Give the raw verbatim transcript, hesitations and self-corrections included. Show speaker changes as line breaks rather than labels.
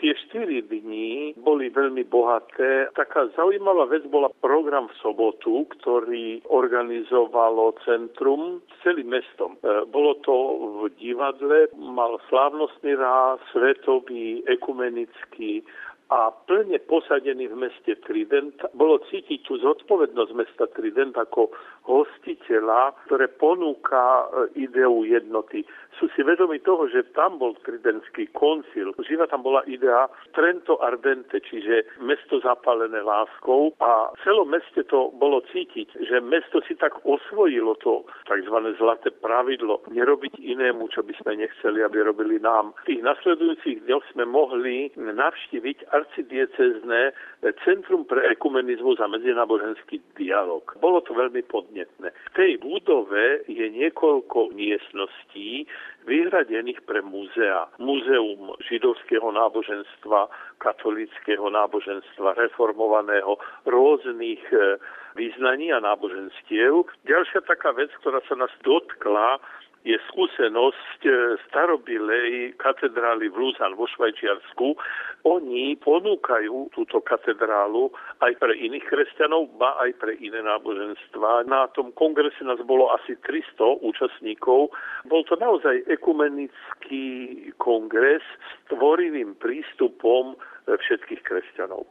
Tie štyri dni boli veľmi bohaté. Taká zaujímavá vec bola program v sobotu, ktorý organizovalo centrum celým mestom. Bolo to v divadle, mal slávnostný ráz, svetový, ekumenický a plne posadený v meste Trident. Bolo cítiť tú zodpovednosť mesta Trident ako hostiteľa, ktoré ponúka ideu jednoty. Sú si vedomi toho, že tam bol Tridentský koncil. Živa tam bola idea Trento Ardente, čiže mesto zapálené láskou, a v celom meste to bolo cítiť, že mesto si tak osvojilo to tzv. Zlaté pravidlo, nerobiť inému, čo by sme nechceli, aby robili nám. V tých nasledujúcich dňoch sme mohli navštíviť arcidiecézne Centrum pre ekumenizmus a medzináboženský dialog. Bolo to veľmi podnetné. V tej budove je niekoľko miestností vyhradených pre múzea. Múzeum židovského náboženstva, katolíckeho náboženstva, reformovaného, rôznych vyznaní a náboženstiev. Ďalšia taká vec, ktorá sa nás dotkla, je skúsenosť starobilej katedrály v Lausanne vo Švajčiarsku. Oni ponúkajú túto katedrálu aj pre iných kresťanov, ba aj pre iné náboženstva. Na tom kongrese nás bolo asi tristo účastníkov. Bol to naozaj ekumenický kongres s tvorivým prístupom všetkých kresťanov.